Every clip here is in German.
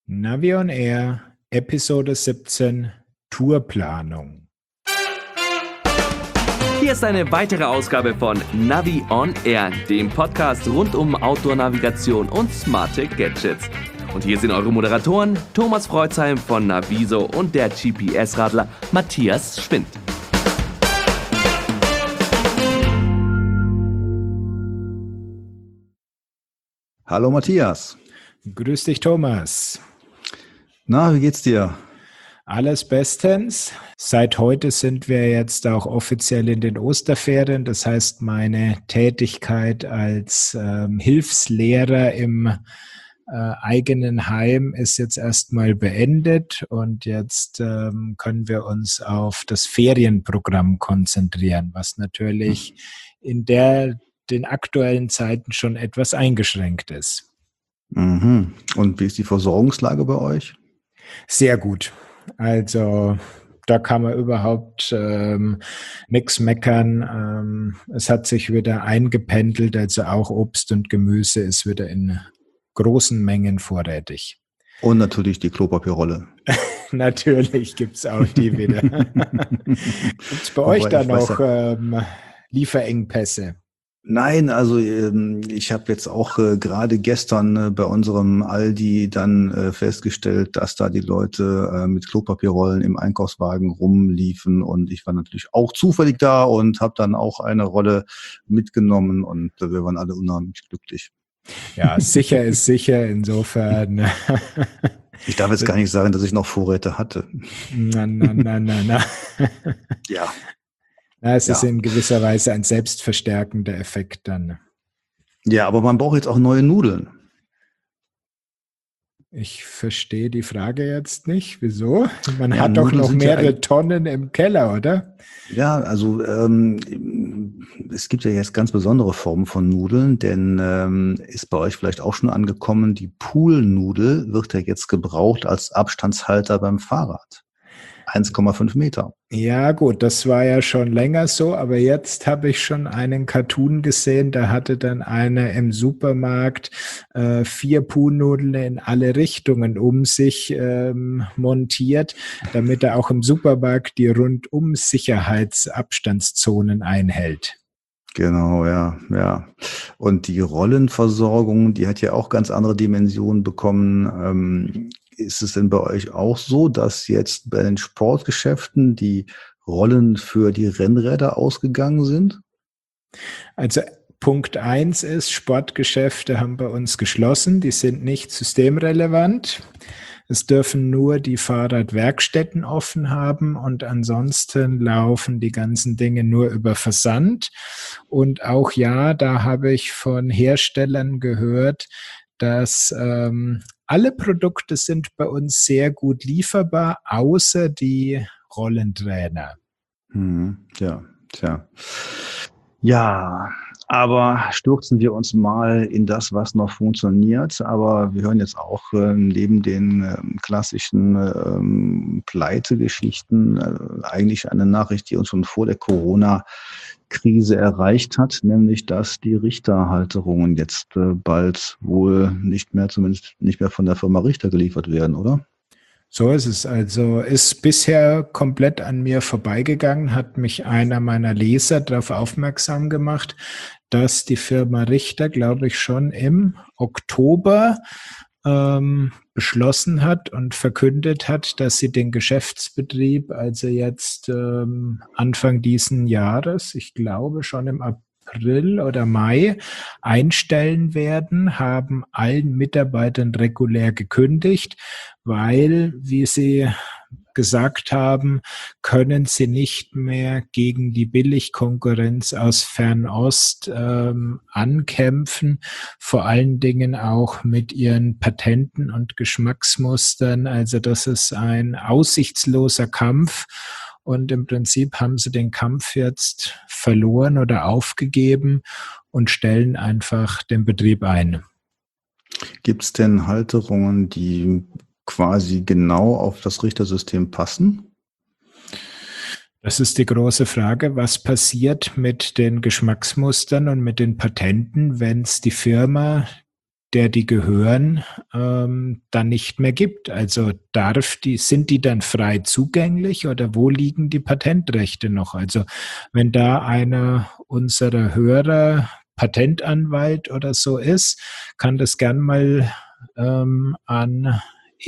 Navi on Air, Episode 17, Tourplanung. Hier ist eine weitere Ausgabe von Navi on Air, dem Podcast rund um Outdoor-Navigation und smarte Gadgets. Und hier sind eure Moderatoren Thomas Freuzheim von Naviso und der GPS-Radler Matthias Schwind. Hallo Matthias. Grüß dich, Thomas. Na, wie geht's dir? Alles bestens. Seit heute sind wir jetzt auch offiziell in den Osterferien. Das heißt, meine Tätigkeit als Hilfslehrer im eigenen Heim ist jetzt erstmal beendet und jetzt können wir uns auf das Ferienprogramm konzentrieren, was natürlich in den aktuellen Zeiten schon etwas eingeschränkt ist. Mhm. Und wie ist die Versorgungslage bei euch? Sehr gut. Also da kann man überhaupt nichts meckern. Es hat sich wieder eingependelt, also auch Obst und Gemüse ist wieder in großen Mengen vorrätig. Und natürlich die Klopapierrolle. Natürlich gibt es auch die wieder. Gibt es bei euch da noch Lieferengpässe? Nein, also ich habe jetzt auch gerade gestern bei unserem Aldi dann festgestellt, dass da die Leute mit Klopapierrollen im Einkaufswagen rumliefen und ich war natürlich auch zufällig da und habe dann auch eine Rolle mitgenommen und wir waren alle unheimlich glücklich. Ja, sicher ist sicher, insofern. Ich darf jetzt gar nicht sagen, dass ich noch Vorräte hatte. Na. Ja. Ja, es ist in gewisser Weise ein selbstverstärkender Effekt dann. Ja, aber man braucht jetzt auch neue Nudeln. Ich verstehe die Frage jetzt nicht. Wieso? Man hat Nudeln doch noch mehrere ja Tonnen im Keller, oder? Ja, also es gibt ja jetzt ganz besondere Formen von Nudeln, denn ist bei euch vielleicht auch schon angekommen, die Poolnudel wird ja jetzt gebraucht als Abstandshalter beim Fahrrad. 1,5 Meter. Ja gut, das war ja schon länger so, aber jetzt habe ich schon einen Cartoon gesehen, da hatte dann einer im Supermarkt 4 Poolnudeln in alle Richtungen um sich montiert, damit er auch im Supermarkt die rundum Sicherheitsabstandszonen einhält. Genau, ja. Und die Rollenversorgung, die hat ja auch ganz andere Dimensionen bekommen. Ist es denn bei euch auch so, dass jetzt bei den Sportgeschäften die Rollen für die Rennräder ausgegangen sind? Also Punkt 1 ist, Sportgeschäfte haben bei uns geschlossen, die sind nicht systemrelevant. Es dürfen nur die Fahrradwerkstätten offen haben und ansonsten laufen die ganzen Dinge nur über Versand. Und auch da habe ich von Herstellern gehört, dass alle Produkte sind bei uns sehr gut lieferbar, außer die Rollentrainer. Ja, aber stürzen wir uns mal in das, was noch funktioniert. Aber wir hören jetzt auch neben den klassischen Pleitegeschichten eigentlich eine Nachricht, die uns schon vor der Corona-Krise erreicht hat, nämlich, dass die Richterhalterungen jetzt bald wohl zumindest nicht mehr von der Firma Richter geliefert werden, oder? So ist es. Also ist bisher komplett an mir vorbeigegangen, hat mich einer meiner Leser darauf aufmerksam gemacht, dass die Firma Richter, glaube ich, schon im Oktober beschlossen hat und verkündet hat, dass sie den Geschäftsbetrieb, also jetzt Anfang diesen Jahres, ich glaube schon im April oder Mai, einstellen werden, haben allen Mitarbeitern regulär gekündigt, weil, wie sie gesagt haben, können sie nicht mehr gegen die Billigkonkurrenz aus Fernost ankämpfen, vor allen Dingen auch mit ihren Patenten und Geschmacksmustern. Also das ist ein aussichtsloser Kampf und im Prinzip haben sie den Kampf jetzt verloren oder aufgegeben und stellen einfach den Betrieb ein. Gibt es denn Halterungen, die quasi genau auf das Richtersystem passen? Das ist die große Frage, was passiert mit den Geschmacksmustern und mit den Patenten, wenn es die Firma, der die gehören, dann nicht mehr gibt. Also sind die dann frei zugänglich oder wo liegen die Patentrechte noch? Also wenn da einer unserer Hörer Patentanwalt oder so ist, kann das gern mal an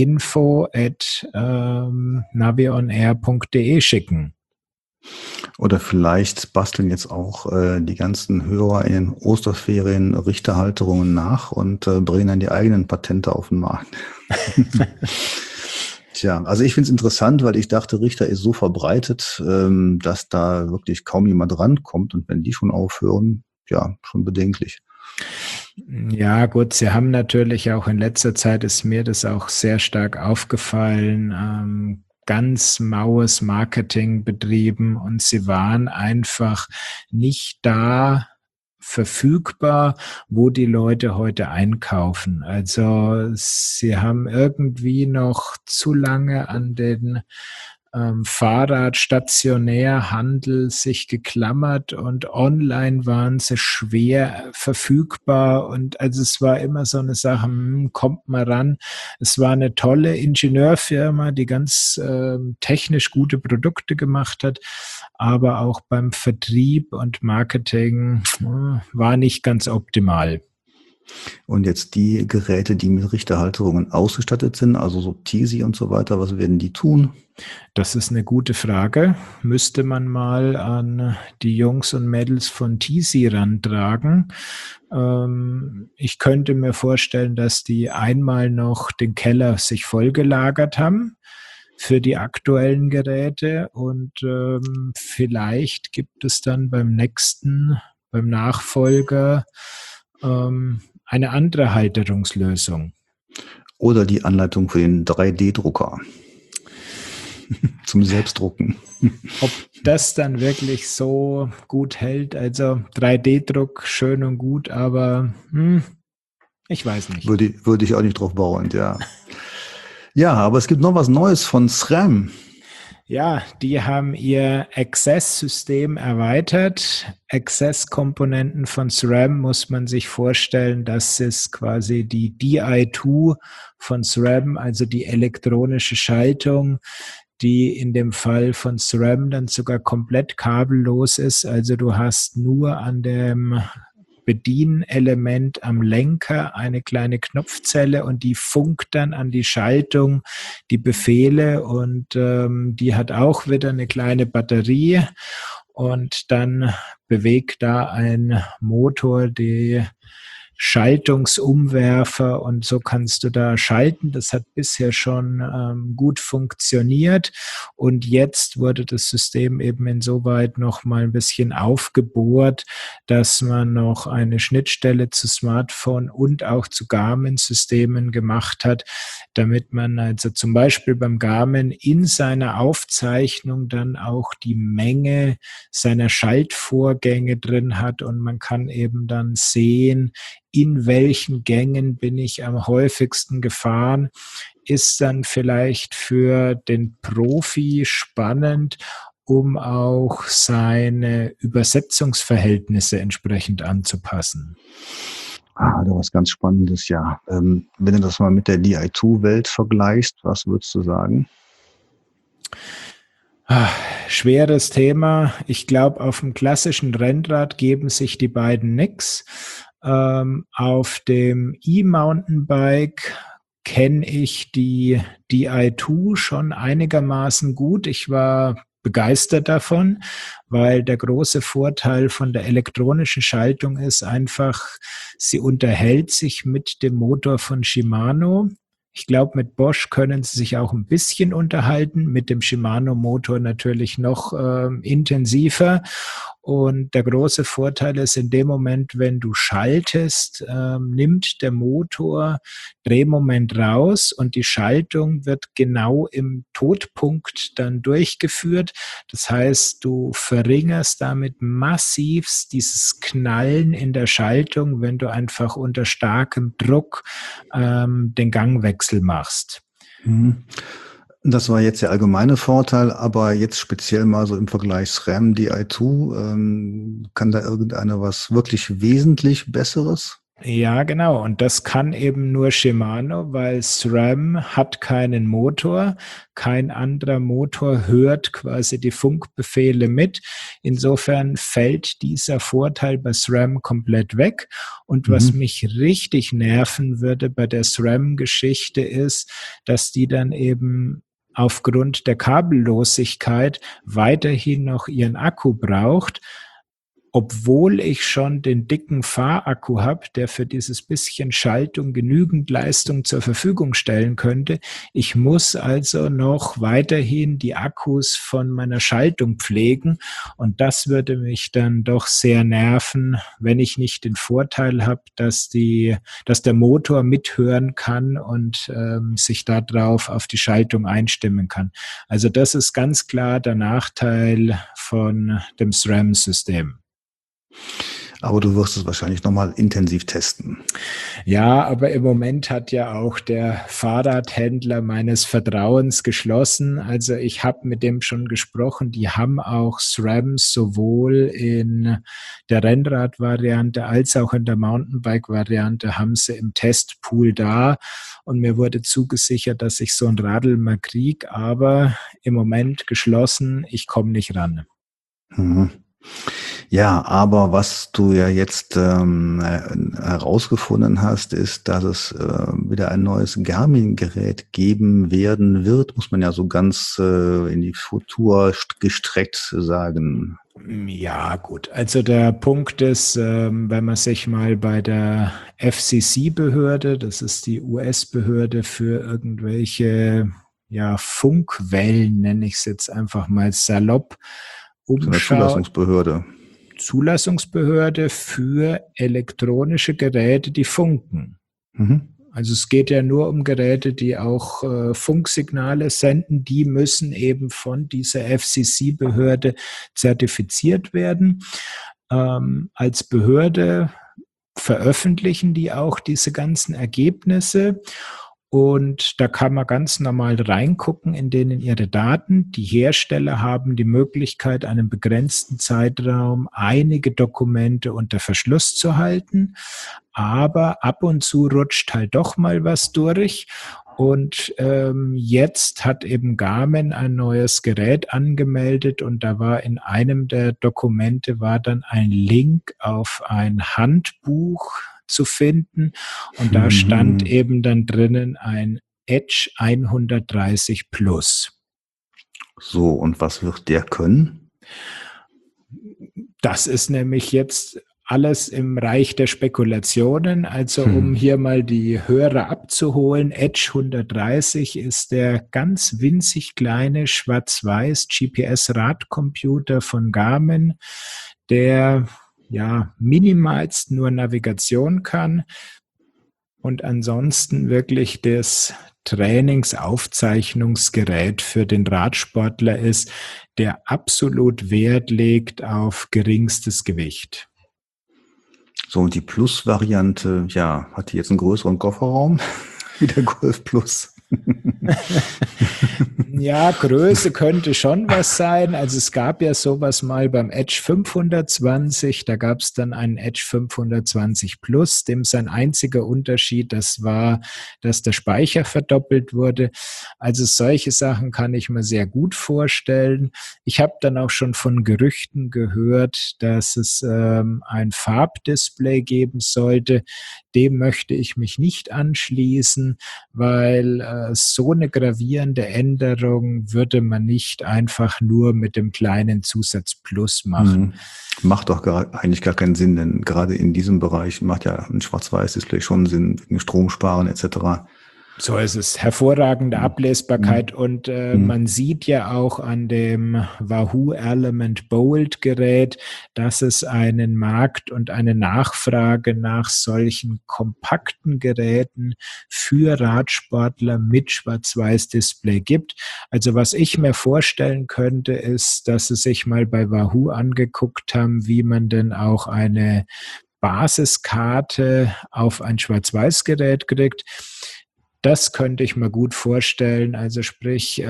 info@navionair.de schicken. Oder vielleicht basteln jetzt auch die ganzen Hörer in den Osterferien Richterhalterungen nach und bringen dann die eigenen Patente auf den Markt. Tja, also ich finde es interessant, weil ich dachte, Richter ist so verbreitet, dass da wirklich kaum jemand rankommt. Und wenn die schon aufhören, ja, schon bedenklich. Ja, gut, sie haben natürlich auch in letzter Zeit, ist mir das auch sehr stark aufgefallen, ganz maues Marketing betrieben und sie waren einfach nicht da verfügbar, wo die Leute heute einkaufen. Also sie haben irgendwie noch zu lange an den Fahrradstationärhandel sich geklammert und online waren sie schwer verfügbar und also es war immer so eine Sache, kommt mal ran. Es war eine tolle Ingenieurfirma, die ganz technisch gute Produkte gemacht hat, aber auch beim Vertrieb und Marketing war nicht ganz optimal. Und jetzt die Geräte, die mit Richterhalterungen ausgestattet sind, also so Tisi und so weiter, was werden die tun? Das ist eine gute Frage. Müsste man mal an die Jungs und Mädels von Tisi rantragen. Ich könnte mir vorstellen, dass die einmal noch den Keller sich vollgelagert haben für die aktuellen Geräte und vielleicht gibt es dann beim Nachfolger eine andere Halterungslösung. Oder die Anleitung für den 3D-Drucker zum Selbstdrucken. Ob das dann wirklich so gut hält, also 3D-Druck schön und gut, aber ich weiß nicht. Würde ich auch nicht drauf bauen, ja. Ja, aber es gibt noch was Neues von SRAM. Ja, die haben ihr Access-System erweitert. Access-Komponenten von SRAM muss man sich vorstellen, das ist quasi die DI2 von SRAM, also die elektronische Schaltung, die in dem Fall von SRAM dann sogar komplett kabellos ist. Also du hast nur an dem Bedienelement am Lenker eine kleine Knopfzelle und die funkt dann an die Schaltung die Befehle und die hat auch wieder eine kleine Batterie und dann bewegt da ein Motor die Schaltungsumwerfer und so kannst du da schalten. Das hat bisher schon gut funktioniert und jetzt wurde das System eben insoweit noch mal ein bisschen aufgebohrt, dass man noch eine Schnittstelle zu Smartphone und auch zu Garmin-Systemen gemacht hat, damit man also zum Beispiel beim Garmin in seiner Aufzeichnung dann auch die Menge seiner Schaltvorgänge drin hat und man kann eben dann sehen, in welchen Gängen bin ich am häufigsten gefahren, ist dann vielleicht für den Profi spannend, um auch seine Übersetzungsverhältnisse entsprechend anzupassen. Da was ganz Spannendes, ja. Wenn du das mal mit der DI2-Welt vergleichst, was würdest du sagen? Schweres Thema. Ich glaube, auf dem klassischen Rennrad geben sich die beiden nix. Auf dem E-Mountainbike kenne ich die DI2 schon einigermaßen gut. Ich war begeistert davon, weil der große Vorteil von der elektronischen Schaltung ist einfach, sie unterhält sich mit dem Motor von Shimano. Ich glaube, mit Bosch können sie sich auch ein bisschen unterhalten, mit dem Shimano-Motor natürlich noch intensiver. Und der große Vorteil ist in dem Moment, wenn du schaltest, nimmt der Motor Drehmoment raus und die Schaltung wird genau im Todpunkt dann durchgeführt. Das heißt, du verringerst damit massivst dieses Knallen in der Schaltung, wenn du einfach unter starkem Druck den Gangwechsel machst. Das war jetzt der allgemeine Vorteil, aber jetzt speziell mal so im Vergleich SRAM, DI2, kann da irgendeiner was wirklich wesentlich Besseres? Ja, genau. Und das kann eben nur Shimano, weil SRAM hat keinen Motor. Kein anderer Motor hört quasi die Funkbefehle mit. Insofern fällt dieser Vorteil bei SRAM komplett weg. Und was mich richtig nerven würde bei der SRAM-Geschichte ist, dass die dann eben aufgrund der Kabellosigkeit weiterhin noch ihren Akku braucht, obwohl ich schon den dicken Fahrakku habe, der für dieses bisschen Schaltung genügend Leistung zur Verfügung stellen könnte. Ich muss also noch weiterhin die Akkus von meiner Schaltung pflegen und das würde mich dann doch sehr nerven, wenn ich nicht den Vorteil habe, dass der Motor mithören kann und sich darauf auf die Schaltung einstimmen kann. Also das ist ganz klar der Nachteil von dem SRAM-System. Aber du wirst es wahrscheinlich nochmal intensiv testen. Ja, aber im Moment hat ja auch der Fahrradhändler meines Vertrauens geschlossen. Also ich habe mit dem schon gesprochen. Die haben auch SRAMs sowohl in der Rennrad-Variante als auch in der Mountainbike-Variante haben sie im Testpool da. Und mir wurde zugesichert, dass ich so ein Radl mal kriege, aber im Moment geschlossen. Ich komme nicht ran. Ja, aber was du ja jetzt herausgefunden hast, ist, dass es wieder ein neues Garmin-Gerät geben werden wird, muss man ja so ganz in die Futur gestreckt sagen. Ja, gut. Also der Punkt ist, wenn man sich mal bei der FCC-Behörde, das ist die US-Behörde für irgendwelche Funkwellen, nenne ich es jetzt einfach mal salopp, umschaut. Zulassungsbehörde für elektronische Geräte, die funken. Also es geht ja nur um Geräte, die auch Funksignale senden. Die müssen eben von dieser FCC-Behörde zertifiziert werden. Als Behörde veröffentlichen die auch diese ganzen Ergebnisse. Und da kann man ganz normal reingucken in denen ihre Daten. Die Hersteller haben die Möglichkeit, einen begrenzten Zeitraum einige Dokumente unter Verschluss zu halten. Aber ab und zu rutscht halt doch mal was durch. Und jetzt hat eben Garmin ein neues Gerät angemeldet und da war in einem der Dokumente war dann ein Link auf ein Handbuch zu finden und da stand eben dann drinnen ein Edge 130 Plus. So, und was wird der können? Das ist nämlich jetzt alles im Reich der Spekulationen. Also um hier mal die Hörer abzuholen, Edge 130 ist der ganz winzig kleine schwarz-weiß GPS-Radcomputer von Garmin, der minimalst nur Navigation kann und ansonsten wirklich das Trainingsaufzeichnungsgerät für den Radsportler ist, der absolut Wert legt auf geringstes Gewicht. So, und die Plus-Variante, hat die jetzt einen größeren Kofferraum wie der Golf Plus? Ja, Größe könnte schon was sein. Also es gab ja sowas mal beim Edge 520, da gab es dann einen Edge 520 Plus, dem sein einziger Unterschied, das war, dass der Speicher verdoppelt wurde. Also solche Sachen kann ich mir sehr gut vorstellen. Ich habe dann auch schon von Gerüchten gehört, dass es ein Farbdisplay geben sollte. Dem möchte ich mich nicht anschließen, weil so eine gravierende Änderung würde man nicht einfach nur mit dem kleinen Zusatz Plus machen. Macht doch eigentlich gar keinen Sinn, denn gerade in diesem Bereich macht ja ein Schwarz-Weiß-Display schon Sinn, wegen Stromsparen etc. So ist es. Hervorragende Ablesbarkeit und man sieht ja auch an dem Wahoo Element Bold Gerät, dass es einen Markt und eine Nachfrage nach solchen kompakten Geräten für Radsportler mit Schwarz-Weiß-Display gibt. Also was ich mir vorstellen könnte, ist, dass sie sich mal bei Wahoo angeguckt haben, wie man denn auch eine Basiskarte auf ein Schwarz-Weiß-Gerät kriegt. Das könnte ich mir gut vorstellen, also sprich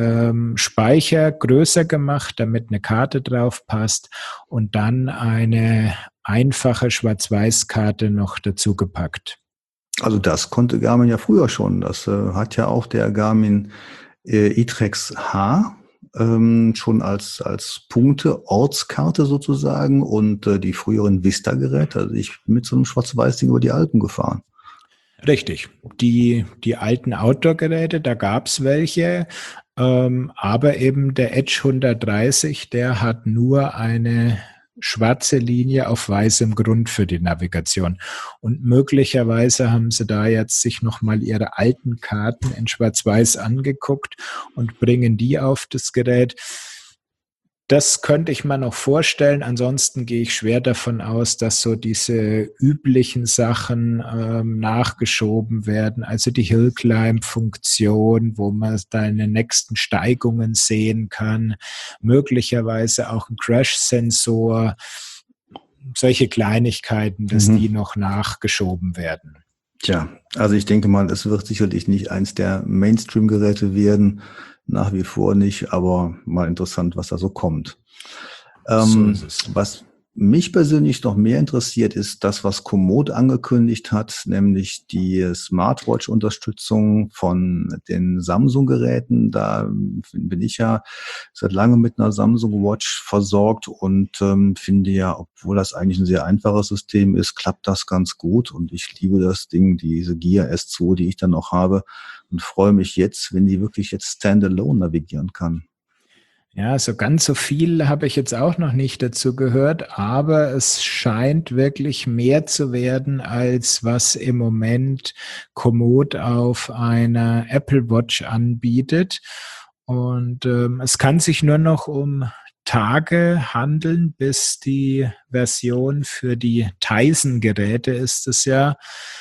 Speicher größer gemacht, damit eine Karte drauf passt und dann eine einfache Schwarz-Weiß-Karte noch dazu gepackt. Also das konnte Garmin ja früher schon. Das hat ja auch der Garmin iTrex H schon als Punkte-Ortskarte sozusagen und die früheren Vista-Geräte. Also ich bin mit so einem Schwarz-Weiß-Ding über die Alpen gefahren. Richtig. Die alten Outdoor-Geräte, da gab's welche, aber eben der Edge 130, der hat nur eine schwarze Linie auf weißem Grund für die Navigation. Und möglicherweise haben sie da jetzt sich nochmal ihre alten Karten in Schwarz-Weiß angeguckt und bringen die auf das Gerät. Das könnte ich mir noch vorstellen. Ansonsten gehe ich schwer davon aus, dass so diese üblichen Sachen nachgeschoben werden. Also die Hill-Climb-Funktion, wo man deine nächsten Steigungen sehen kann. Möglicherweise auch ein Crash-Sensor. Solche Kleinigkeiten, dass die noch nachgeschoben werden. Tja, also ich denke mal, es wird sicherlich nicht eins der Mainstream-Geräte werden. Nach wie vor nicht, aber mal interessant, was da so kommt. So ist es. Was mich persönlich noch mehr interessiert, ist das, was Komoot angekündigt hat, nämlich die Smartwatch-Unterstützung von den Samsung-Geräten. Da bin ich ja seit langem mit einer Samsung Watch versorgt und finde ja, obwohl das eigentlich ein sehr einfaches System ist, klappt das ganz gut. Und ich liebe das Ding, diese Gear S2, die ich dann noch habe, und freue mich jetzt, wenn die wirklich jetzt standalone navigieren kann. Ja, so ganz so viel habe ich jetzt auch noch nicht dazu gehört, aber es scheint wirklich mehr zu werden, als was im Moment Komoot auf einer Apple Watch anbietet. Und es kann sich nur noch um Tage handeln, bis die Version für die Tizen-Geräte ist es ja,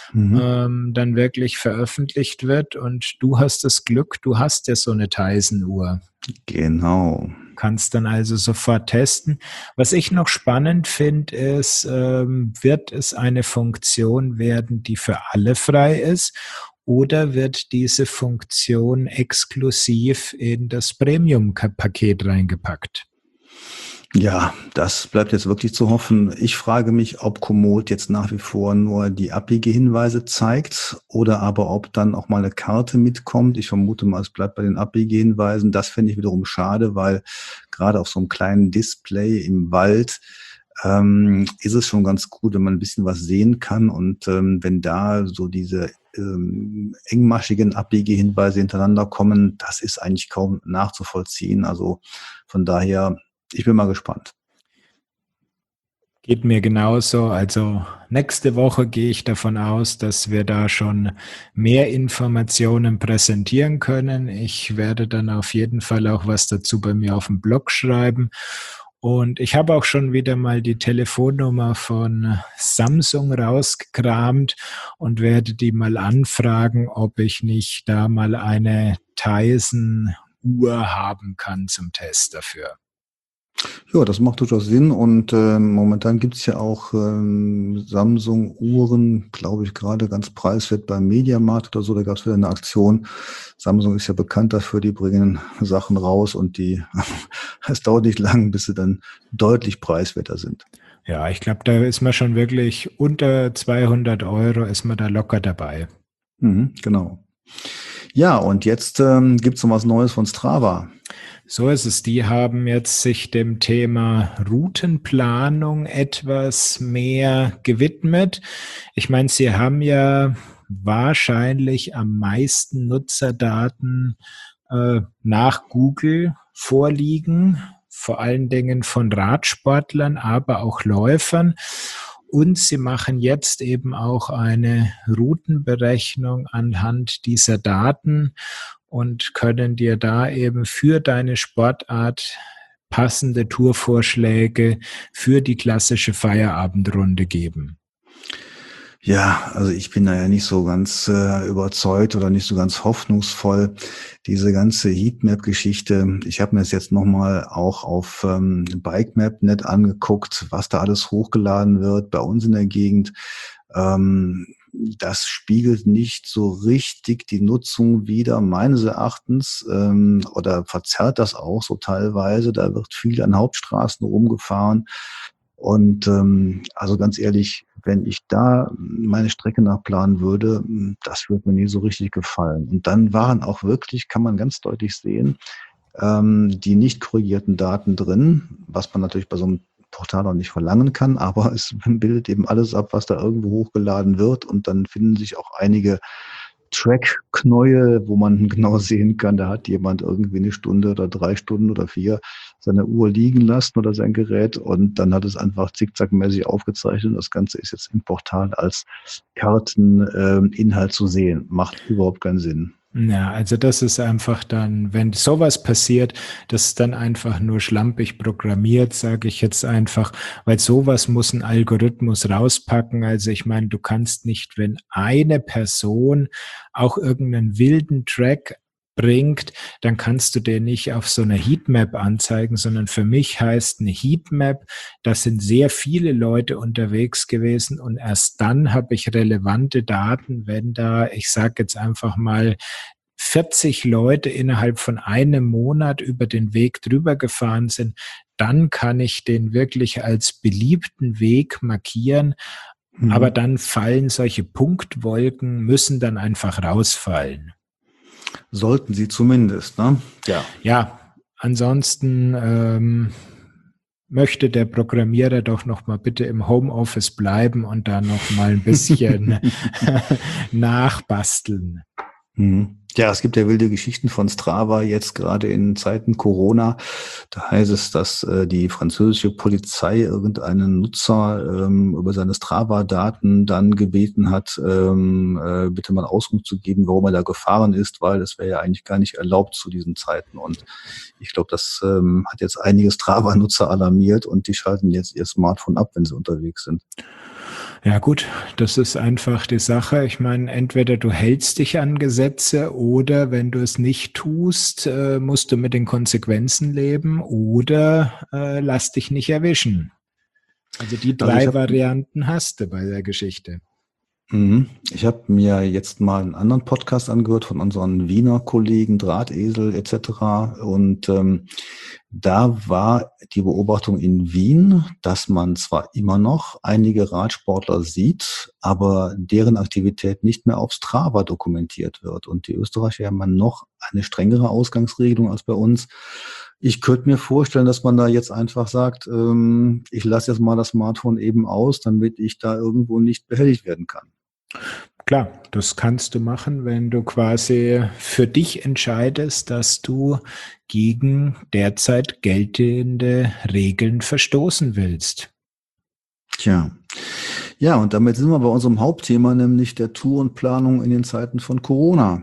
dann wirklich veröffentlicht wird. Und du hast das Glück, du hast ja so eine Tizen-Uhr. Genau. Kannst dann also sofort testen. Was ich noch spannend finde, ist, wird es eine Funktion werden, die für alle frei ist, oder wird diese Funktion exklusiv in das Premium-Paket reingepackt? Ja, das bleibt jetzt wirklich zu hoffen. Ich frage mich, ob Komoot jetzt nach wie vor nur die Abbiegehinweise zeigt oder aber ob dann auch mal eine Karte mitkommt. Ich vermute mal, es bleibt bei den Abbiegehinweisen. Das fände ich wiederum schade, weil gerade auf so einem kleinen Display im Wald ist es schon ganz gut, wenn man ein bisschen was sehen kann. Und wenn da so diese engmaschigen Abbiegehinweise hintereinander kommen, das ist eigentlich kaum nachzuvollziehen. Also von daher, ich bin mal gespannt. Geht mir genauso. Also nächste Woche gehe ich davon aus, dass wir da schon mehr Informationen präsentieren können. Ich werde dann auf jeden Fall auch was dazu bei mir auf dem Blog schreiben. Und ich habe auch schon wieder mal die Telefonnummer von Samsung rausgekramt und werde die mal anfragen, ob ich nicht da mal eine Tizen-Uhr haben kann zum Test dafür. Ja, das macht durchaus Sinn und momentan gibt es ja auch Samsung-Uhren, glaube ich, gerade ganz preiswert beim Mediamarkt oder so, da gab es wieder eine Aktion. Samsung ist ja bekannt dafür, die bringen Sachen raus und es dauert nicht lang, bis sie dann deutlich preiswerter sind. Ja, ich glaube, da ist man schon wirklich unter 200 Euro, ist man da locker dabei. Genau. Ja, und jetzt gibt es noch was Neues von Strava. So ist es. Die haben jetzt sich dem Thema Routenplanung etwas mehr gewidmet. Ich meine, sie haben ja wahrscheinlich am meisten Nutzerdaten nach Google vorliegen, vor allen Dingen von Radsportlern, aber auch Läufern. Und sie machen jetzt eben auch eine Routenberechnung anhand dieser Daten und können dir da eben für deine Sportart passende Tourvorschläge für die klassische Feierabendrunde geben. Ja, also ich bin da ja nicht so ganz überzeugt oder nicht so ganz hoffnungsvoll. Diese ganze Heatmap-Geschichte, ich habe mir das jetzt nochmal auch auf BikeMap.net angeguckt, was da alles hochgeladen wird bei uns in der Gegend. Das spiegelt nicht so richtig die Nutzung wider, meines Erachtens, oder verzerrt das auch so teilweise. Da wird viel an Hauptstraßen rumgefahren. Und also ganz ehrlich, wenn ich da meine Strecke nachplanen würde, das würde mir nie so richtig gefallen. Und dann waren auch wirklich, kann man ganz deutlich sehen, die nicht korrigierten Daten drin, was man natürlich bei so einem Portal auch nicht verlangen kann, aber es bildet eben alles ab, was da irgendwo hochgeladen wird, und dann finden sich auch einige Track-Knäuel, wo man genau sehen kann, da hat jemand irgendwie 1 Stunde oder 3 Stunden oder 4 seine Uhr liegen lassen oder sein Gerät, und dann hat es einfach zickzackmäßig aufgezeichnet. Das Ganze ist jetzt im Portal als Karteninhalt zu sehen. Macht überhaupt keinen Sinn. Ja, also das ist einfach dann, wenn sowas passiert, das ist dann einfach nur schlampig programmiert, sage ich jetzt einfach, weil sowas muss ein Algorithmus rauspacken. Also ich meine, du kannst nicht, wenn eine Person auch irgendeinen wilden Track bringt, dann kannst du den nicht auf so einer Heatmap anzeigen, sondern für mich heißt eine Heatmap, da sind sehr viele Leute unterwegs gewesen und erst dann habe ich relevante Daten, wenn da, ich sage jetzt einfach mal, 40 Leute innerhalb von einem Monat über den Weg drüber gefahren sind, dann kann ich den wirklich als beliebten Weg markieren. Aber dann fallen solche Punktwolken, müssen dann einfach rausfallen. Sollten sie zumindest, ne? Ja, ansonsten möchte der Programmierer doch noch mal bitte im Homeoffice bleiben und da noch mal ein bisschen nachbasteln. Ja, es gibt ja wilde Geschichten von Strava jetzt gerade in Zeiten Corona. Da heißt es, dass die französische Polizei irgendeinen Nutzer über seine Strava-Daten dann gebeten hat, bitte mal Auskunft zu geben, warum er da gefahren ist, weil das wäre ja eigentlich gar nicht erlaubt zu diesen Zeiten. Und ich glaube, das hat jetzt einige Strava-Nutzer alarmiert und die schalten jetzt ihr Smartphone ab, wenn sie unterwegs sind. Ja gut, das ist einfach die Sache. Ich meine, entweder du hältst dich an Gesetze oder wenn du es nicht tust, musst du mit den Konsequenzen leben oder lass dich nicht erwischen. Also die 3 Varianten hast du bei der Geschichte. Ich habe mir jetzt mal einen anderen Podcast angehört von unseren Wiener Kollegen, Drahtesel etc. Und da war die Beobachtung in Wien, dass man zwar immer noch einige Radsportler sieht, aber deren Aktivität nicht mehr auf Strava dokumentiert wird. Und die Österreicher haben noch eine strengere Ausgangsregelung als bei uns. Ich könnte mir vorstellen, dass man da jetzt einfach sagt, ich lasse jetzt mal das Smartphone eben aus, damit ich da irgendwo nicht behelligt werden kann. Klar, das kannst du machen, wenn du quasi für dich entscheidest, dass du gegen derzeit geltende Regeln verstoßen willst. Tja, ja, und damit sind wir bei unserem Hauptthema, nämlich der Tourenplanung in den Zeiten von Corona.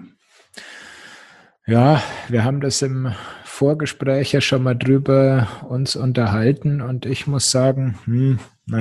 Ja, wir haben das im Vorgespräch ja schon mal drüber uns unterhalten und ich muss sagen,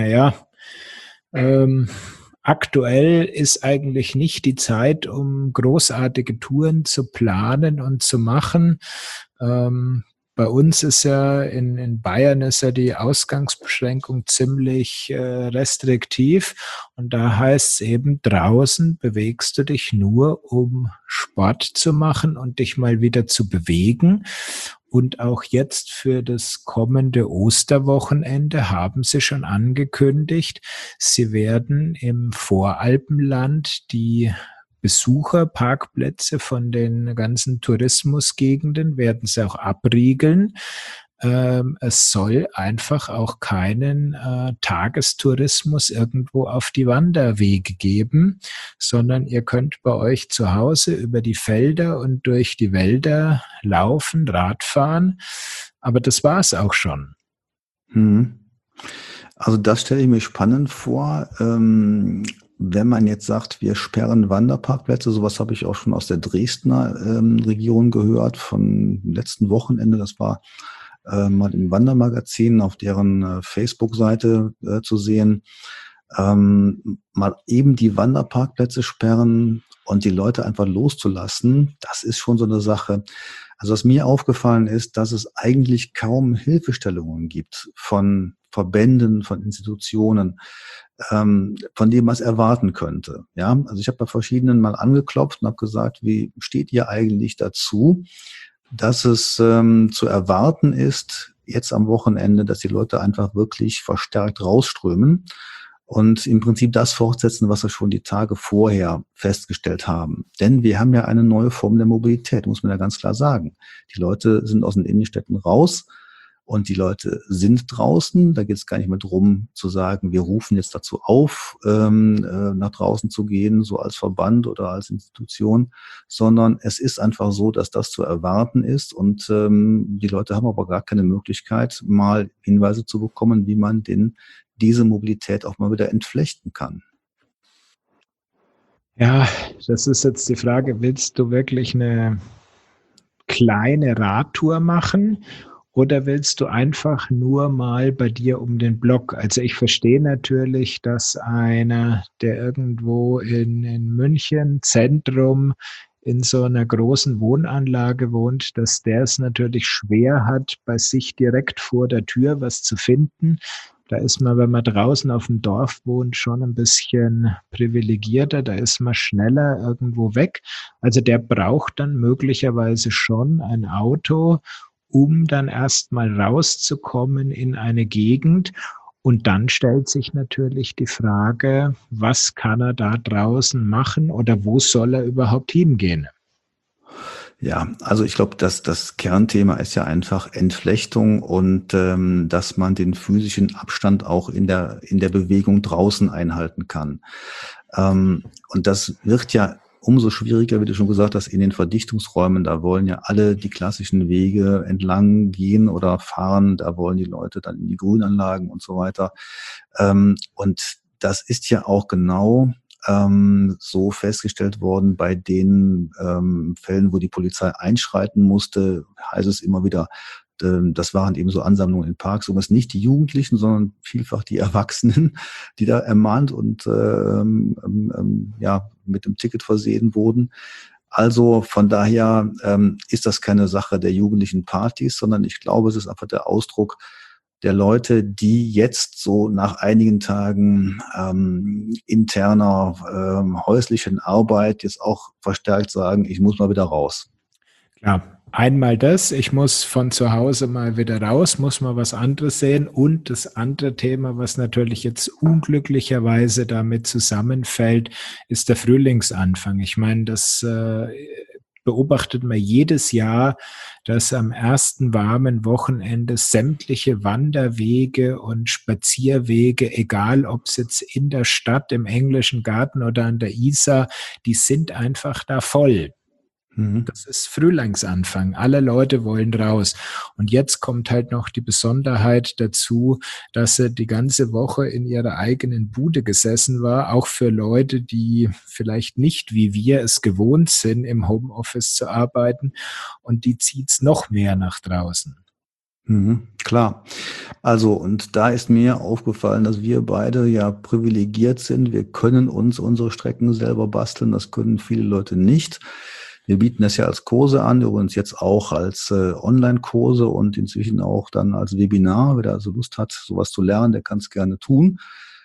aktuell ist eigentlich nicht die Zeit, um großartige Touren zu planen und zu machen. Bei uns ist ja in Bayern ist ja die Ausgangsbeschränkung ziemlich restriktiv und da heißt es eben, draußen bewegst du dich nur, um Sport zu machen und dich mal wieder zu bewegen. Und auch jetzt für das kommende Osterwochenende haben sie schon angekündigt, sie werden im Voralpenland die Besucherparkplätze von den ganzen Tourismusgegenden werden sie auch abriegeln. Es soll einfach auch keinen Tagestourismus irgendwo auf die Wanderwege geben, sondern ihr könnt bei euch zu Hause über die Felder und durch die Wälder laufen, Radfahren. Aber das war es auch schon. Also das stelle ich mir spannend vor. Wenn man jetzt sagt, wir sperren Wanderparkplätze, sowas habe ich auch schon aus der Dresdner Region gehört vom letzten Wochenende. Das war mal im Wandermagazin auf deren Facebook-Seite zu sehen. Mal eben die Wanderparkplätze sperren und die Leute einfach loszulassen, das ist schon so eine Sache. Also was mir aufgefallen ist, dass es eigentlich kaum Hilfestellungen gibt von Verbänden, von Institutionen, von dem man es erwarten könnte. Ja, also ich habe bei verschiedenen mal angeklopft und habe gesagt, wie steht ihr eigentlich dazu, dass es zu erwarten ist, jetzt am Wochenende, dass die Leute einfach wirklich verstärkt rausströmen und im Prinzip das fortsetzen, was wir schon die Tage vorher festgestellt haben. Denn wir haben ja eine neue Form der Mobilität, muss man ja ganz klar sagen. Die Leute sind aus den Innenstädten raus und die Leute sind draußen. Da geht es gar nicht mehr drum zu sagen, wir rufen jetzt dazu auf, nach draußen zu gehen, so als Verband oder als Institution, sondern es ist einfach so, dass das zu erwarten ist und die Leute haben aber gar keine Möglichkeit, mal Hinweise zu bekommen, wie man denn diese Mobilität auch mal wieder entflechten kann. Ja, das ist jetzt die Frage, willst du wirklich eine kleine Radtour machen oder willst du einfach nur mal bei dir um den Block? Also ich verstehe natürlich, dass einer, der irgendwo in München Zentrum in so einer großen Wohnanlage wohnt, dass der es natürlich schwer hat, bei sich direkt vor der Tür was zu finden. Da ist man, wenn man draußen auf dem Dorf wohnt, schon ein bisschen privilegierter. Da ist man schneller irgendwo weg. Also der braucht dann möglicherweise schon ein Auto, um dann erstmal rauszukommen in eine Gegend. Und dann stellt sich natürlich die Frage, was kann er da draußen machen oder wo soll er überhaupt hingehen? Ja, also ich glaube, dass das Kernthema ist ja einfach Entflechtung und dass man den physischen Abstand auch in der Bewegung draußen einhalten kann. Und das wird ja umso schwieriger, wie du schon gesagt hast, in den Verdichtungsräumen. Da wollen ja alle die klassischen Wege entlang gehen oder fahren. Da wollen die Leute dann in die Grünanlagen und so weiter. Und das ist ja auch genau so festgestellt worden bei den Fällen, wo die Polizei einschreiten musste, heißt es immer wieder, das waren eben so Ansammlungen in Parks, und es nicht die Jugendlichen, sondern vielfach die Erwachsenen, die da ermahnt und ja, mit dem Ticket versehen wurden. Also von daher ist das keine Sache der jugendlichen Partys, sondern ich glaube, es ist einfach der Ausdruck der Leute, die jetzt so nach einigen Tagen interner häuslichen Arbeit jetzt auch verstärkt sagen, ich muss mal wieder raus. Klar, einmal das, ich muss von zu Hause mal wieder raus, muss mal was anderes sehen. Und das andere Thema, was natürlich jetzt unglücklicherweise damit zusammenfällt, ist der Frühlingsanfang. Ich meine, das beobachtet man jedes Jahr, dass am ersten warmen Wochenende sämtliche Wanderwege und Spazierwege, egal ob es jetzt in der Stadt, im Englischen Garten oder an der Isar, die sind einfach da voll. Das ist Frühlingsanfang. Alle Leute wollen raus. Und jetzt kommt halt noch die Besonderheit dazu, dass sie die ganze Woche in ihrer eigenen Bude gesessen war, auch für Leute, die vielleicht nicht wie wir es gewohnt sind, im Homeoffice zu arbeiten. Und die zieht's noch mehr nach draußen. Klar. Also, und da ist mir aufgefallen, dass wir beide ja privilegiert sind. Wir können uns unsere Strecken selber basteln. Das können viele Leute nicht. Wir bieten das ja als Kurse an, übrigens jetzt auch als Online-Kurse und inzwischen auch dann als Webinar. Wer da also Lust hat, sowas zu lernen, der kann es gerne tun.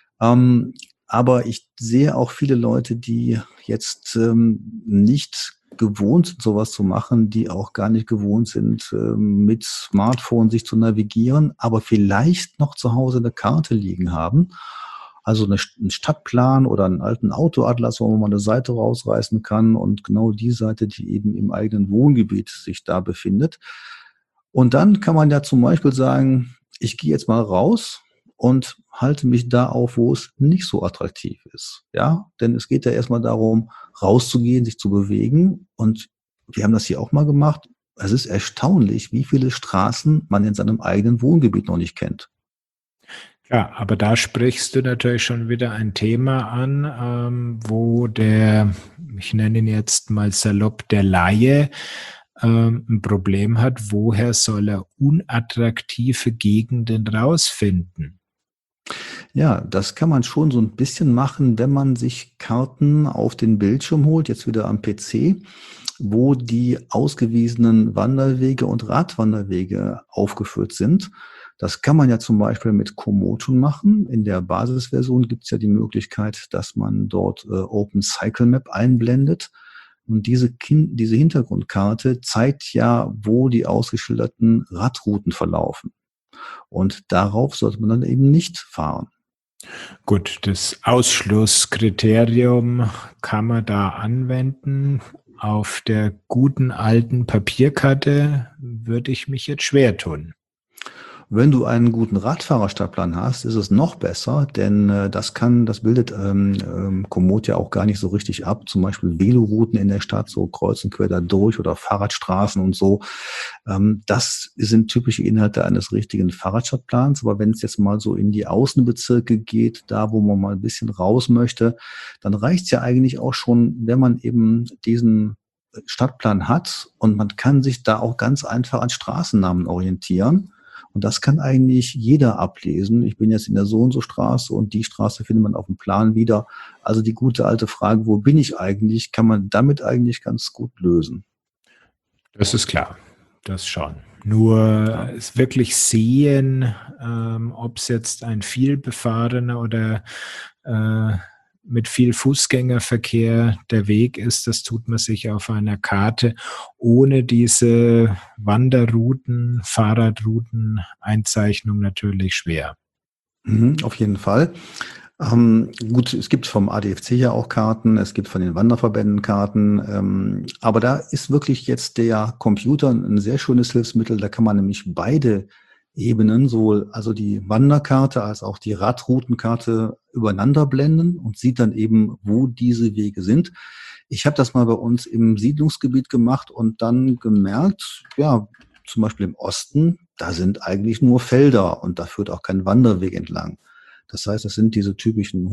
Aber ich sehe auch viele Leute, die jetzt nicht gewohnt sind, sowas zu machen, die auch gar nicht gewohnt sind, mit Smartphone sich zu navigieren, aber vielleicht noch zu Hause eine Karte liegen haben. Also einen Stadtplan oder einen alten Autoatlas, wo man eine Seite rausreißen kann und genau die Seite, die eben im eigenen Wohngebiet sich da befindet. Und dann kann man ja zum Beispiel sagen, ich gehe jetzt mal raus und halte mich da auf, wo es nicht so attraktiv ist. Ja, denn es geht ja erstmal darum, rauszugehen, sich zu bewegen. Und wir haben das hier auch mal gemacht. Es ist erstaunlich, wie viele Straßen man in seinem eigenen Wohngebiet noch nicht kennt. Ja, aber da sprichst du natürlich schon wieder ein Thema an, wo ich nenne ihn jetzt mal salopp, der Laie ein Problem hat. Woher soll er unattraktive Gegenden rausfinden? Ja, das kann man schon so ein bisschen machen, wenn man sich Karten auf den Bildschirm holt, jetzt wieder am PC, wo die ausgewiesenen Wanderwege und Radwanderwege aufgeführt sind. Das kann man ja zum Beispiel mit Komoot schon machen. In der Basisversion gibt es ja die Möglichkeit, dass man dort Open Cycle Map einblendet. Und diese Hintergrundkarte zeigt ja, wo die ausgeschilderten Radrouten verlaufen. Und darauf sollte man dann eben nicht fahren. Gut, das Ausschlusskriterium kann man da anwenden. Auf der guten alten Papierkarte würde ich mich jetzt schwer tun. Wenn du einen guten Radfahrerstadtplan hast, ist es noch besser, denn das bildet Komoot ja auch gar nicht so richtig ab. Zum Beispiel Velorouten in der Stadt, so kreuz und quer da durch oder Fahrradstraßen und so. Das sind typische Inhalte eines richtigen Fahrradstadtplans. Aber wenn es jetzt mal so in die Außenbezirke geht, da wo man mal ein bisschen raus möchte, dann reicht es ja eigentlich auch schon, wenn man eben diesen Stadtplan hat und man kann sich da auch ganz einfach an Straßennamen orientieren. Und das kann eigentlich jeder ablesen. Ich bin jetzt in der so und so Straße und die Straße findet man auf dem Plan wieder. Also die gute alte Frage, wo bin ich eigentlich, kann man damit eigentlich ganz gut lösen. Das ist klar, das schon. Nur es wirklich sehen, ob es jetzt ein vielbefahrener oder mit viel Fußgängerverkehr der Weg ist, das tut man sich auf einer Karte ohne diese Wanderrouten, Fahrradrouten, Einzeichnung natürlich schwer. Auf jeden Fall. Gut, es gibt vom ADFC ja auch Karten, es gibt von den Wanderverbänden Karten, aber da ist wirklich jetzt der Computer ein sehr schönes Hilfsmittel. Da kann man nämlich beide Ebenen, sowohl also die Wanderkarte als auch die Radroutenkarte übereinander blenden und sieht dann eben, wo diese Wege sind. Ich habe das mal bei uns im Siedlungsgebiet gemacht und dann gemerkt, ja, zum Beispiel im Osten, da sind eigentlich nur Felder und da führt auch kein Wanderweg entlang. Das heißt, das sind diese typischen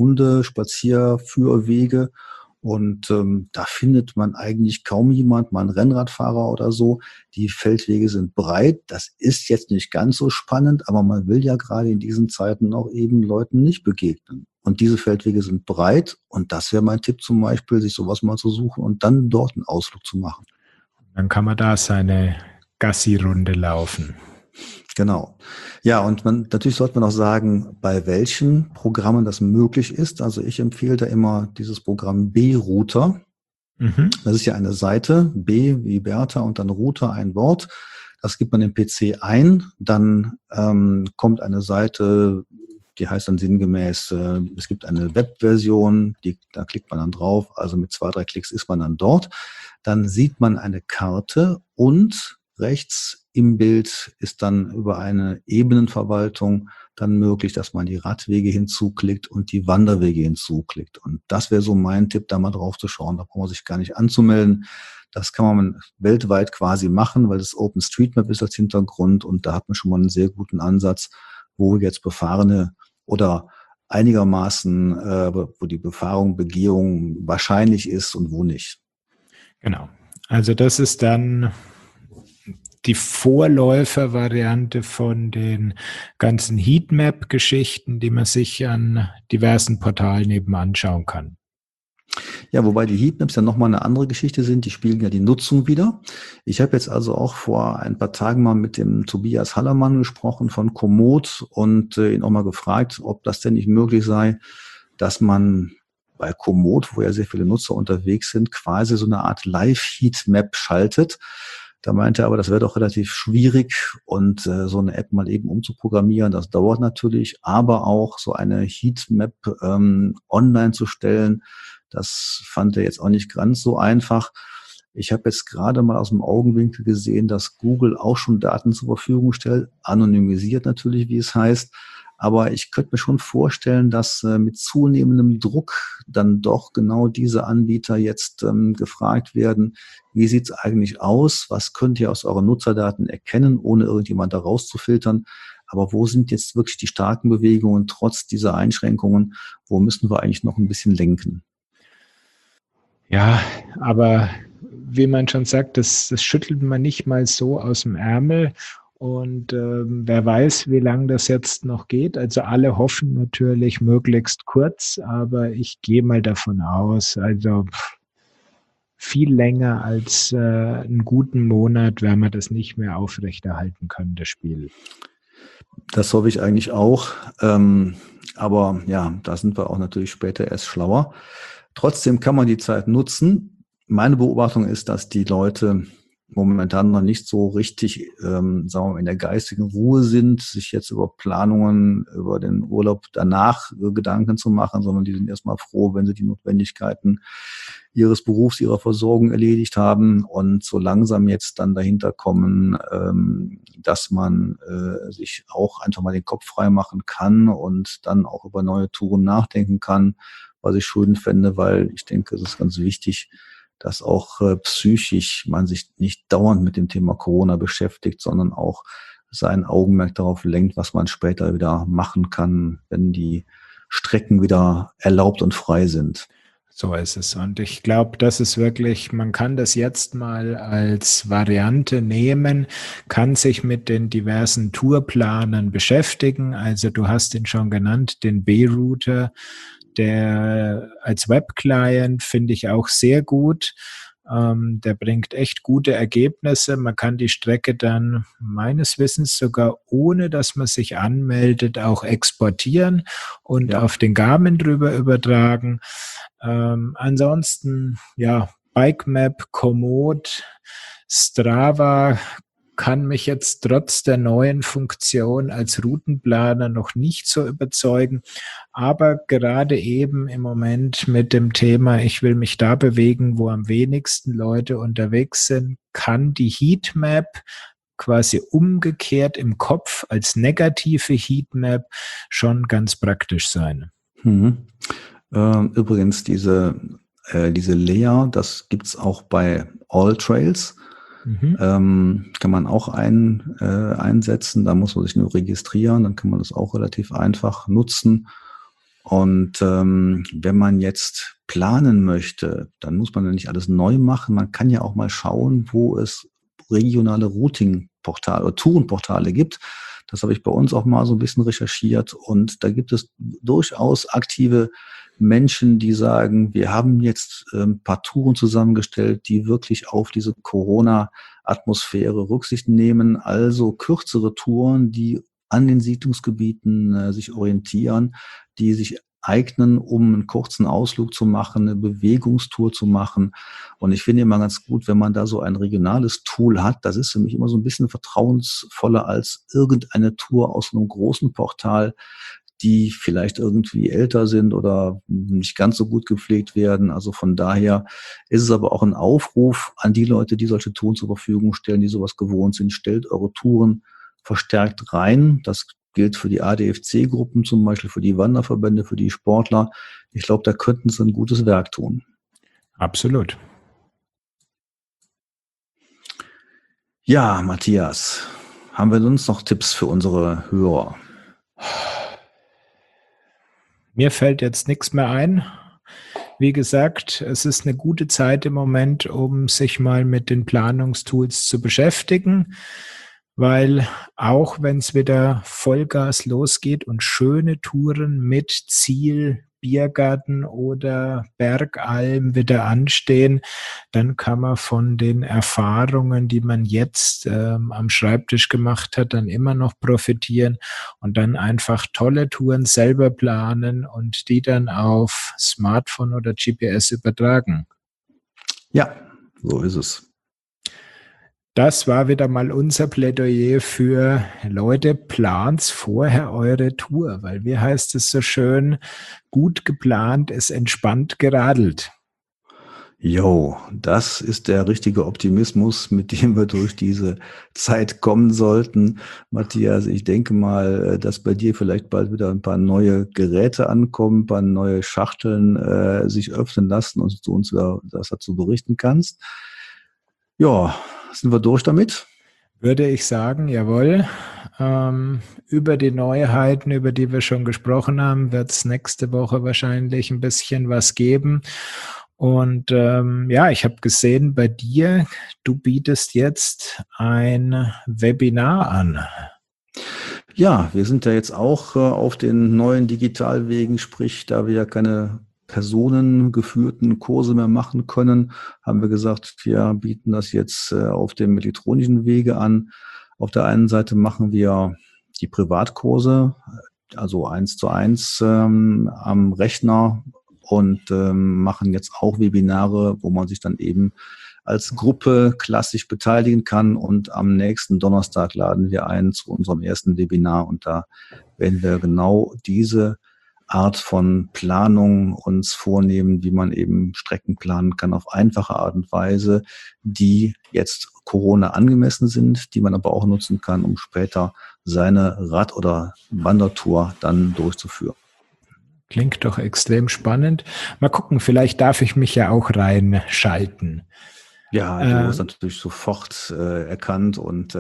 Spazierführwege. Und da findet man eigentlich kaum jemand, mal einen Rennradfahrer oder so. Die Feldwege sind breit. Das ist jetzt nicht ganz so spannend, aber man will ja gerade in diesen Zeiten auch eben Leuten nicht begegnen. Und diese Feldwege sind breit. Und das wäre mein Tipp zum Beispiel, sich sowas mal zu suchen und dann dort einen Ausflug zu machen. Dann kann man da seine Gassi-Runde laufen. Genau. Ja, und natürlich sollte man auch sagen, bei welchen Programmen das möglich ist. Also ich empfehle da immer dieses Programm B-Router. Das ist ja eine Seite, B wie Bertha und dann Router, ein Wort. Das gibt man im PC ein. Dann kommt eine Seite, die heißt dann sinngemäß, es gibt eine Webversion, da klickt man dann drauf. Also mit 2, 3 Klicks ist man dann dort. Dann sieht man eine Karte und rechts im Bild ist dann über eine Ebenenverwaltung dann möglich, dass man die Radwege hinzuklickt und die Wanderwege hinzuklickt. Und das wäre so mein Tipp, da mal drauf zu schauen. Da braucht man sich gar nicht anzumelden. Das kann man weltweit quasi machen, weil das OpenStreetMap ist als Hintergrund und da hat man schon mal einen sehr guten Ansatz, wo jetzt befahrene oder einigermaßen, wo die Befahrung, Begehung wahrscheinlich ist und wo nicht. Genau. Also das ist dann die Vorläufervariante von den ganzen Heatmap-Geschichten, die man sich an diversen Portalen eben anschauen kann. Ja, wobei die Heatmaps ja nochmal eine andere Geschichte sind, die spiegeln ja die Nutzung wider. Ich habe jetzt also auch vor ein paar Tagen mal mit dem Tobias Hallermann gesprochen von Komoot und ihn auch mal gefragt, ob das denn nicht möglich sei, dass man bei Komoot, wo ja sehr viele Nutzer unterwegs sind, quasi so eine Art Live-Heatmap schaltet. Da meinte er aber, das wäre doch relativ schwierig und so eine App mal eben umzuprogrammieren, das dauert natürlich, aber auch so eine Heatmap online zu stellen, das fand er jetzt auch nicht ganz so einfach. Ich habe jetzt gerade mal aus dem Augenwinkel gesehen, dass Google auch schon Daten zur Verfügung stellt, anonymisiert natürlich, wie es heißt. Aber ich könnte mir schon vorstellen, dass mit zunehmendem Druck dann doch genau diese Anbieter jetzt gefragt werden, wie sieht es eigentlich aus? Was könnt ihr aus euren Nutzerdaten erkennen, ohne irgendjemand da rauszufiltern? Aber wo sind jetzt wirklich die starken Bewegungen trotz dieser Einschränkungen? Wo müssen wir eigentlich noch ein bisschen lenken? Ja, aber wie man schon sagt, das schüttelt man nicht mal so aus dem Ärmel. Und wer weiß, wie lange das jetzt noch geht. Also alle hoffen natürlich möglichst kurz, aber ich gehe mal davon aus, also viel länger als einen guten Monat werden wir das nicht mehr aufrechterhalten können, das Spiel. Das hoffe ich eigentlich auch. Aber ja, da sind wir auch natürlich später erst schlauer. Trotzdem kann man die Zeit nutzen. Meine Beobachtung ist, dass die Leute momentan noch nicht so richtig, sagen wir mal, in der geistigen Ruhe sind, sich jetzt über Planungen, über den Urlaub danach Gedanken zu machen, sondern die sind erstmal froh, wenn sie die Notwendigkeiten ihres Berufs, ihrer Versorgung erledigt haben und so langsam jetzt dann dahinter kommen, dass man sich auch einfach mal den Kopf frei machen kann und dann auch über neue Touren nachdenken kann, was ich schön fände, weil ich denke, es ist ganz wichtig, dass auch psychisch man sich nicht dauernd mit dem Thema Corona beschäftigt, sondern auch sein Augenmerk darauf lenkt, was man später wieder machen kann, wenn die Strecken wieder erlaubt und frei sind. So ist es. Und ich glaube, das ist wirklich, man kann das jetzt mal als Variante nehmen, kann sich mit den diversen Tourplanern beschäftigen. Also du hast ihn schon genannt, den B-Router, der als Web-Client finde ich auch sehr gut. Der bringt echt gute Ergebnisse. Man kann die Strecke dann meines Wissens sogar ohne, dass man sich anmeldet, auch exportieren und auf den Garmin drüber übertragen. Ansonsten, ja, Bikemap, Komoot, Strava kann mich jetzt trotz der neuen Funktion als Routenplaner noch nicht so überzeugen. Aber gerade eben im Moment mit dem Thema, ich will mich da bewegen, wo am wenigsten Leute unterwegs sind, kann die Heatmap quasi umgekehrt im Kopf als negative Heatmap schon ganz praktisch sein. Übrigens, diese Layer, das gibt's auch bei AllTrails. Kann man auch einsetzen, da muss man sich nur registrieren, dann kann man das auch relativ einfach nutzen. Und wenn man jetzt planen möchte, dann muss man ja nicht alles neu machen. Man kann ja auch mal schauen, wo es regionale Routing-Portale oder Tourenportale gibt. Das habe ich bei uns auch mal so ein bisschen recherchiert. Und da gibt es durchaus aktive Menschen, die sagen, wir haben jetzt ein paar Touren zusammengestellt, die wirklich auf diese Corona-Atmosphäre Rücksicht nehmen. Also kürzere Touren, die an den Siedlungsgebieten sich orientieren, die sich eignen, um einen kurzen Ausflug zu machen, eine Bewegungstour zu machen. Und ich finde immer ganz gut, wenn man da so ein regionales Tool hat, das ist für mich immer so ein bisschen vertrauensvoller als irgendeine Tour aus einem großen Portal, die vielleicht irgendwie älter sind oder nicht ganz so gut gepflegt werden. Also von daher ist es aber auch ein Aufruf an die Leute, die solche Touren zur Verfügung stellen, die sowas gewohnt sind. Stellt eure Touren verstärkt rein. Das gilt für die ADFC-Gruppen zum Beispiel, für die Wanderverbände, für die Sportler. Ich glaube, da könnten sie ein gutes Werk tun. Absolut. Ja, Matthias, haben wir sonst noch Tipps für unsere Hörer? Mir fällt jetzt nichts mehr ein. Wie gesagt, es ist eine gute Zeit im Moment, um sich mal mit den Planungstools zu beschäftigen, weil auch wenn es wieder Vollgas losgeht und schöne Touren mit Ziel, Biergarten oder Bergalm wieder anstehen, dann kann man von den Erfahrungen, die man jetzt am Schreibtisch gemacht hat, dann immer noch profitieren und dann einfach tolle Touren selber planen und die dann auf Smartphone oder GPS übertragen. Ja, so ist es. Das war wieder mal unser Plädoyer für Leute, plant vorher eure Tour, weil wie heißt es so schön, gut geplant ist entspannt geradelt. Jo, das ist der richtige Optimismus, mit dem wir durch diese Zeit kommen sollten. Matthias, ich denke mal, dass bei dir vielleicht bald wieder ein paar neue Geräte ankommen, ein paar neue Schachteln sich öffnen lassen und du uns das dazu berichten kannst. Ja, sind wir durch damit? Würde ich sagen, jawohl. Über die Neuheiten, über die wir schon gesprochen haben, wird es nächste Woche wahrscheinlich ein bisschen was geben. Und ja, ich habe gesehen bei dir, du bietest jetzt ein Webinar an. Ja, wir sind ja jetzt auch auf den neuen Digitalwegen, sprich, da wir ja keine personengeführten Kurse mehr machen können, haben wir gesagt, wir bieten das jetzt auf dem elektronischen Wege an. Auf der einen Seite machen wir die Privatkurse, also 1:1 am Rechner und machen jetzt auch Webinare, wo man sich dann eben als Gruppe klassisch beteiligen kann. Und am nächsten Donnerstag laden wir ein zu unserem ersten Webinar. Und da werden wir genau diese Art von Planung uns vornehmen, wie man eben Strecken planen kann auf einfache Art und Weise, die jetzt Corona angemessen sind, die man aber auch nutzen kann, um später seine Rad- oder Wandertour dann durchzuführen. Klingt doch extrem spannend. Mal gucken, vielleicht darf ich mich ja auch reinschalten. Ja, du hast natürlich sofort erkannt und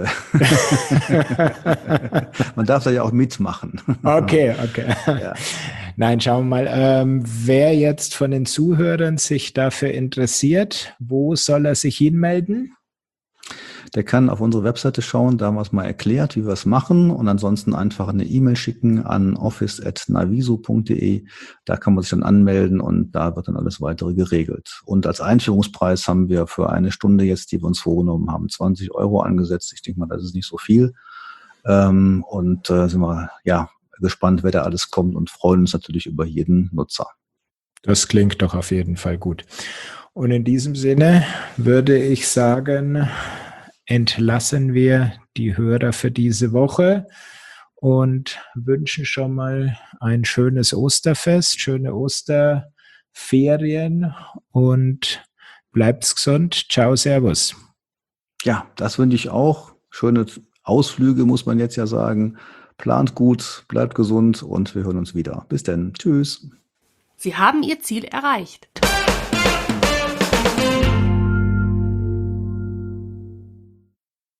man darf da ja auch mitmachen. Okay. Ja. Nein, schauen wir mal, wer jetzt von den Zuhörern sich dafür interessiert, wo soll er sich hinmelden? Der kann auf unsere Webseite schauen, da haben wir es mal erklärt, wie wir es machen und ansonsten einfach eine E-Mail schicken an office@naviso.de. Da kann man sich dann anmelden und da wird dann alles weitere geregelt. Und als Einführungspreis haben wir für eine Stunde jetzt, die wir uns vorgenommen haben, 20 € angesetzt. Ich denke mal, das ist nicht so viel. Sind wir gespannt, wer da alles kommt und freuen uns natürlich über jeden Nutzer. Das klingt doch auf jeden Fall gut. Und in diesem Sinne würde ich sagen, entlassen wir die Hörer für diese Woche und wünschen schon mal ein schönes Osterfest, schöne Osterferien und bleibt's gesund. Ciao, servus. Ja, das wünsche ich auch. Schöne Ausflüge, muss man jetzt ja sagen. Plant gut, bleibt gesund und wir hören uns wieder. Bis dann. Tschüss. Sie haben Ihr Ziel erreicht.